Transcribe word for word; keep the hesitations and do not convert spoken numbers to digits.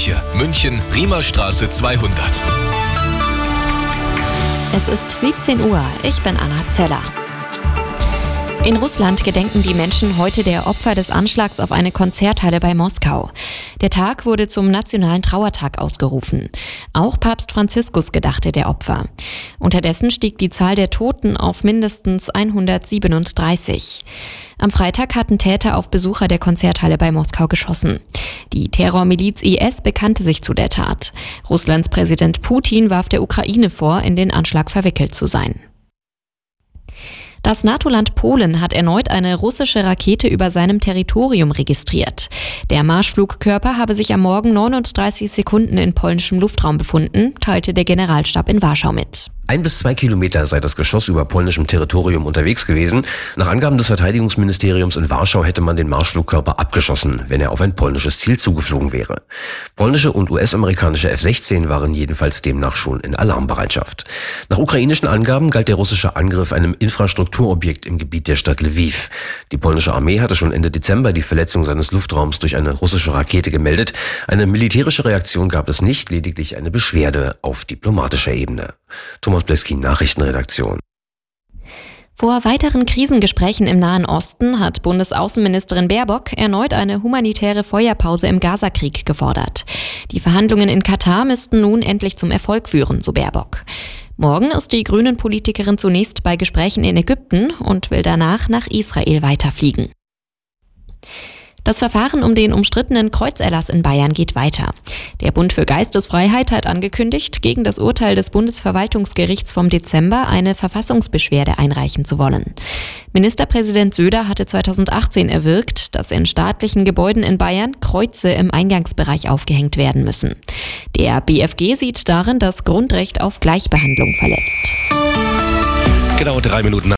Kirche, München, Riemerstraße zweihundert. Es ist siebzehn Uhr, ich bin Anna Zeller. In Russland gedenken die Menschen heute der Opfer des Anschlags auf eine Konzerthalle bei Moskau. Der Tag wurde zum nationalen Trauertag ausgerufen. Auch Papst Franziskus gedachte der Opfer. Unterdessen stieg die Zahl der Toten auf mindestens hundertsiebenunddreißig. Am Freitag hatten Täter auf Besucher der Konzerthalle bei Moskau geschossen. Die Terrormiliz I S bekannte sich zu der Tat. Russlands Präsident Putin warf der Ukraine vor, in den Anschlag verwickelt zu sein. Das NATO-Land Polen hat erneut eine russische Rakete über seinem Territorium registriert. Der Marschflugkörper habe sich am Morgen neununddreißig Sekunden in polnischem Luftraum befunden, teilte der Generalstab in Warschau mit. Ein bis zwei Kilometer sei das Geschoss über polnischem Territorium unterwegs gewesen. Nach Angaben des Verteidigungsministeriums in Warschau hätte man den Marschflugkörper abgeschossen, wenn er auf ein polnisches Ziel zugeflogen wäre. Polnische und U S-amerikanische F sechzehn waren jedenfalls demnach schon in Alarmbereitschaft. Nach ukrainischen Angaben galt der russische Angriff einem Infrastrukturobjekt im Gebiet der Stadt Lviv. Die polnische Armee hatte schon Ende Dezember die Verletzung seines Luftraums durch eine russische Rakete gemeldet. Eine militärische Reaktion gab es nicht, lediglich eine Beschwerde auf diplomatischer Ebene. Thomas Bleskin, Nachrichtenredaktion. Vor weiteren Krisengesprächen im Nahen Osten hat Bundesaußenministerin Baerbock erneut eine humanitäre Feuerpause im Gazakrieg gefordert. Die Verhandlungen in Katar müssten nun endlich zum Erfolg führen, so Baerbock. Morgen ist die Grünen-Politikerin zunächst bei Gesprächen in Ägypten und will danach nach Israel weiterfliegen. Das Verfahren um den umstrittenen Kreuzerlass in Bayern geht weiter. Der Bund für Geistesfreiheit hat angekündigt, gegen das Urteil des Bundesverwaltungsgerichts vom Dezember eine Verfassungsbeschwerde einreichen zu wollen. Ministerpräsident Söder hatte zweitausendachtzehn erwirkt, dass in staatlichen Gebäuden in Bayern Kreuze im Eingangsbereich aufgehängt werden müssen. Der B F G sieht darin das Grundrecht auf Gleichbehandlung verletzt. Genau drei Minuten